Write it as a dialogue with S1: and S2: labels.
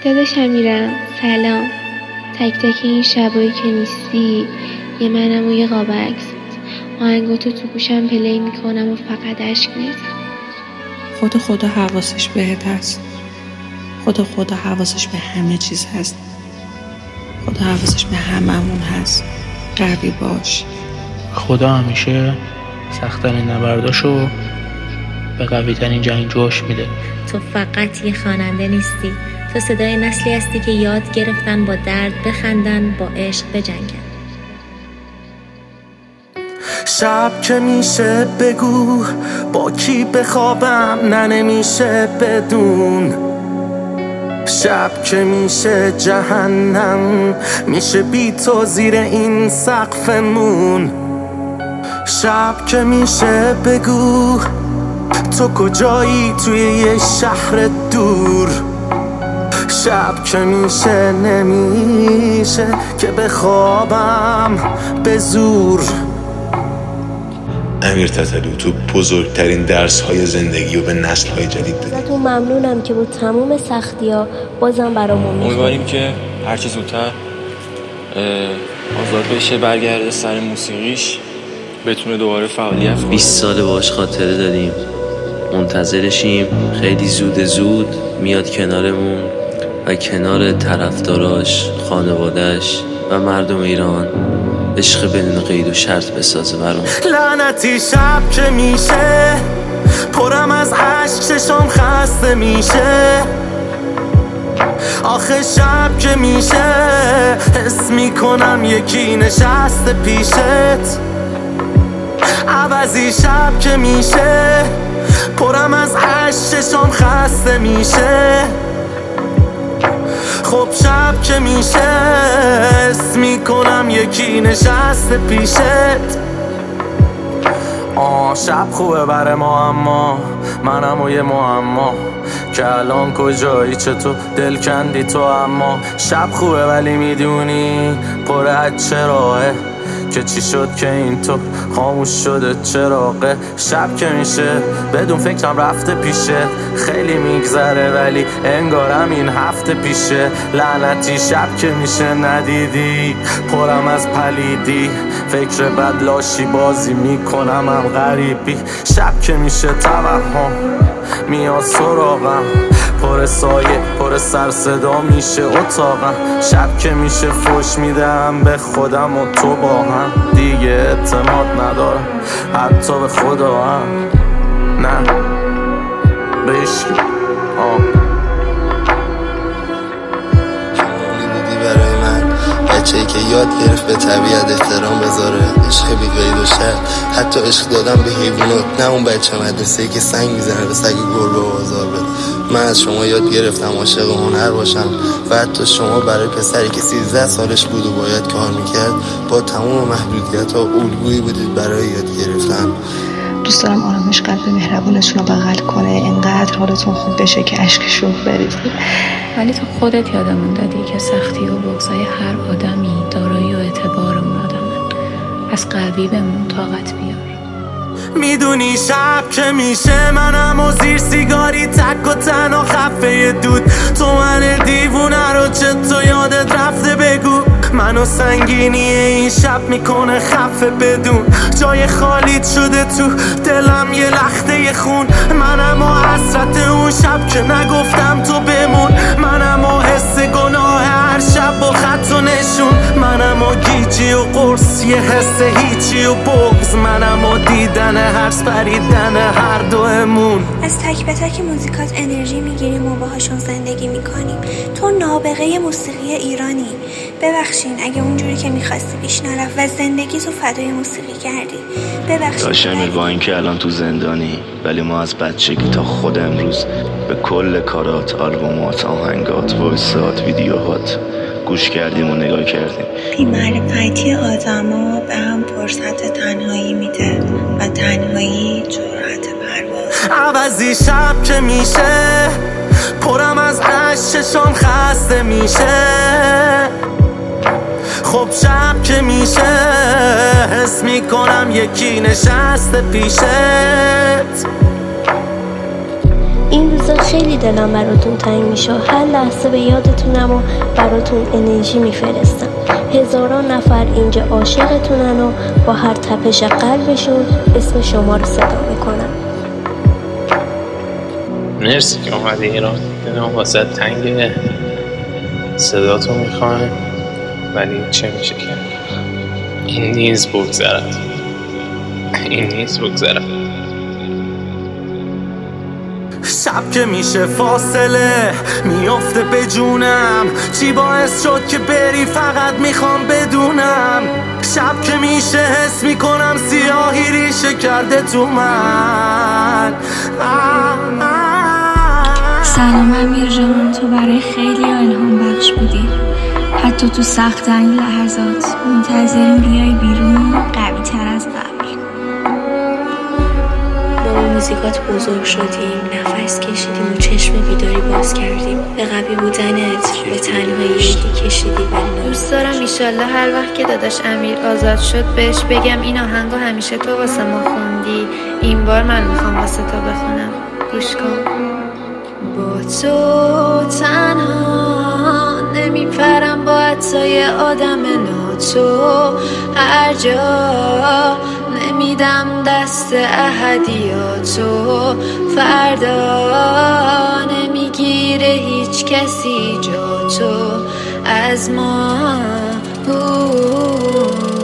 S1: داداش امیرم سلام. تک تک این شبایی که نیستی یه منم و یه قاب عکست، آهنگاتو تو گوشم پلی میکنم و فقط اشک میریزم.
S2: خدا حواسش بهت هست. خدا حواسش به همه چیز هست. خدا حواسش به هممون هست. قوی باش.
S3: خدا همیشه سخت‌ترین نبرداشو به قوی‌ترین جنگجوش میده.
S4: تو فقط یه خواننده نیستی، تو صدای نسلی هستی که یاد گرفتن با درد بخندن، با عشق بجنگن.
S5: شب که میشه بگو با کی بخوابم، نه نمیشه بدون. شب که میشه جهنم، میشه بی تو زیر این سقفمون. شب که میشه بگو تو کجایی توی یه شهر دور. شب که میشه نمیشه که بخوابم به زور.
S6: امیر تتلو تو بزرگترین درس‌های زندگی و به نسل‌های جدید دادی.
S7: ازتون ممنونم که با تموم سختی‌ها بازم برامون می‌خونید.
S8: امیدواریم که هرچی زودتر آزاد بشه، برگرده سر موسیقیش، بتونه دوباره فعالیت کنه.
S9: 20 سال باهاش خاطره داریم، منتظرشیم. خیلی زود میاد کنارمون و کنار طرفداراش، خانواده‌اش و مردم ایران عشق بدون قید و شرط بسازه برام.
S5: لعنتی شب که میشه پرم از عشق، چشام خسته میشه. آخه شب که میشه حس میکنم یکی نشسته پیشت. عوضی شب که میشه پرم از عشق، چشام خسته میشه. خب شب که میشه حس میکنم یکی نشسته پیشت. شب خوبه بره ما، اما منم و یه معما که الان کجایی، چطور دل کندی تو. اما شب خوبه ولی میدونی پر از چراهه که چی شد که این تو خاموش شده چراغه. شب که میشه بدون فکرم رفته پیشه، خیلی میگذره ولی انگارم این هفته پیشه. لعنتی شب که میشه ندیدی پرم از پلیدی، فکر بد لاشی بازی میکنم هم غریبی. شب که میشه توهم میاد سراغم، پر سایه پر سر صدا میشه اتاقم. شب که میشه فوش میدم به خودم و تو با هم، دیگه اعتماد ندارم حتی به خدا هم، نه بهش.
S10: بودی برای من بچه‌ای که یاد گرفت به طبیعت احترام بذاره، عشق بی قید و شرط، حتی عشق دادم به حیوانات، نه اون بچه مدرسه‌ای که سنگ میزنه به سگ گربه و آزار بده. من از شما یاد گرفتم عاشق هنر باشم و حتی شما برای پسری که 13 سالش بود و باید کار میکرد با تمام محدودیت‌ها الگویی بودید برای یاد گرفتن.
S2: دوست دارم آرامش قلب مهربونتون رو بغل کنه، اینقدر حالتون خوب بشه که اشک شوق بریزید.
S11: ولی تو خودت یادمون دادی که سختی و بغضای هر آدمی دارایی و اعتبارمون آدمه. پس قوی بمون، طاقت بیار.
S5: میدونی شب که میشه منم و زیر سیگاری تک و تنها خفه دود. تو من دیوونه رو چطور یادت رفته بگو. منو سنگینی این شب میکنه خفه بدون، جای خالیت شده تو دلم یه لخته خون. منم و حسرت اون شب که نگفتم تو بمون. منم و حس گناه هر شب با خط و نشون. منم و گیجی و قرص یه حس هیچی و بغض. منم و دیدن هرس پریدن هر دومون.
S12: از تک به تک موزیکات انرژی میگیریم و باهاشون زندگی میکنیم. تو نابغه موسیقی ایرانی. ببخشین اگه اونجوری که میخواستی پیش نرفت و زندگی تو فدای موسیقی کردی. ببخشین
S13: داشتم با اینکه الان تو زندانی، ولی ما از بچگی تا خود امروز به کل کارات، آلبومات، آهنگات، وایسات، ویدیوهات گوش کردیم و نگاه کردیم.
S14: بی‌معرفتی آدما به هم فرصت تنهایی میده و تنهایی جرأت پرواز.
S5: عوضی شب که میشه پرم از عشق، چشام خسته میشه. خب شب که میشه حس میکنم یکی نشسته پیشت.
S7: این لحظه خیلی دلم براتون تنگ میشه. هر لحظه به یادتونم و براتون انرژی میفرستم. هزاران نفر اینجا عاشقتونن و با هر تپش قلبشون اسم شما رو صدا میکنن.
S3: مرسی که اومدی ایران. دلم واسه تنگ، صداتو میخوایم ولی چه میشه کرد؟ این نیز بگذرد.
S5: شب که میشه فاصله میافته به جونم، چی باعث شد که بری فقط میخوام بدونم. شب که میشه حس میکنم سیاهی ریشه کرده تو من.
S15: سلام امیر جان، تو برای خیلی الهام بخش بودی. حتی تو سخت‌ترین لحظات منتظریم بیای بیرون قوی تر از قبل.
S4: با موزیکات بزرگ شدیم، نفس کشیدیم و چشم بیداری باز کردیم. به قوی بودنت، به تنهایی کشیدی ولی
S1: دوست دارم ایشالله هر وقت که داداش امیر آزاد شد بهش بگم این آهنگو همیشه تو واسه ما خوندی، این بار من میخوام واسه تو بخونم. گوش کن.
S15: با تو تنها نمیپرم با عطای آدم ناتو، هر جا نمیدم دست احدیاتو، فردا نمیگیره هیچ کسی جا تو از ما.